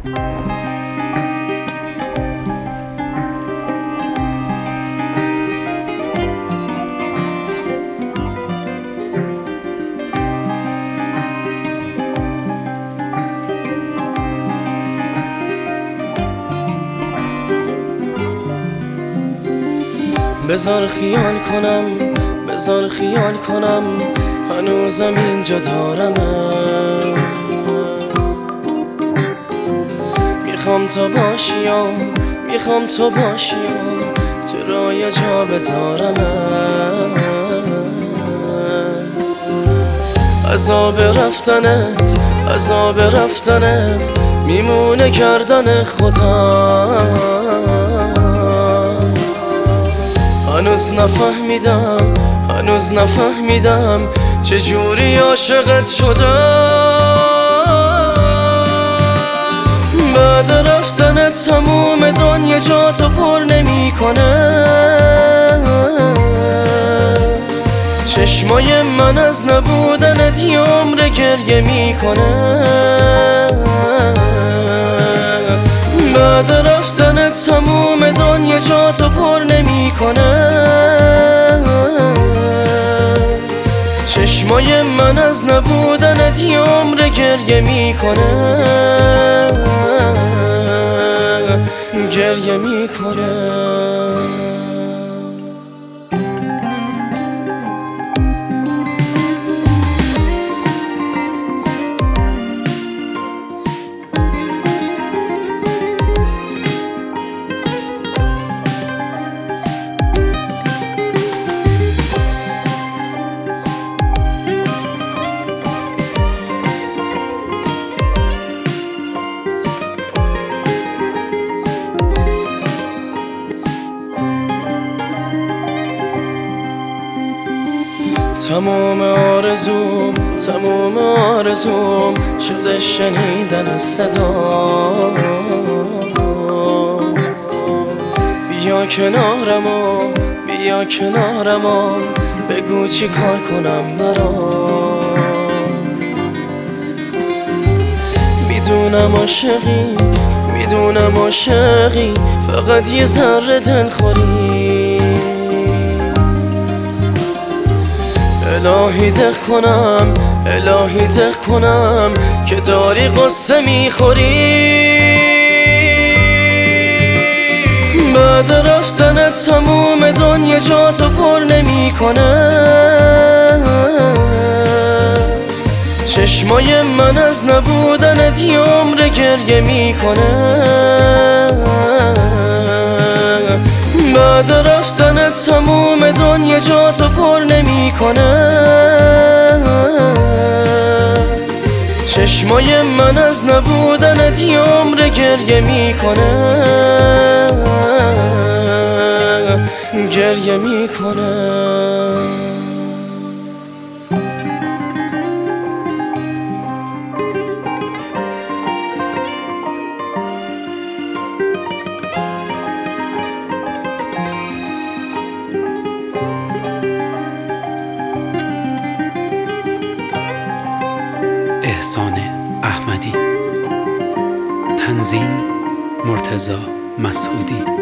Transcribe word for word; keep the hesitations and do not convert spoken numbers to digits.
بذار خیال کنم، بذار خیال کنم، هنوزم اینجا دارمت. میخوام تو باشی یا میخوام تو باشی یا تو رای جا بذارمت. عذاب رفتنت، عذاب رفتنت میمونه کردن خودم. هنوز نفهمیدم، هنوز نفهمیدم چجوری عاشقت شدم. بعد رفتنت تموم دنیا جاتو پر نمیکنه. چشمای من از نبودنت یه عمر گریه میکنه. بعد رفتنت تموم دنیا جاتو پر نمیکنه. چشمای من از نبودنت یه عمر گریه میکنه. گریه میکنه. تمام آرزوم، تمام آرزوم شده شنیدن صدا. بیا کنارم و بیا کنارم و بگو چی کار کنم برات. میدونم عاشقی، میدونم عاشقی، فقط یه ذره دلخوری. الهی دق کنم، الهی دق کنم که داری قصه میخوری. بعد رفتنت تموم دنیا جاتو پر نمیکنه. چشمای من از نبودنت یه عمر گریه میکنه. بعد رفتنت تموم دنیا جاتو پر نمیکنه. چشمای من از نبودنت یه عمر گریه میکنه. گریه میکنه. احسان احمدی. تنظیم مرتضی مسعودی.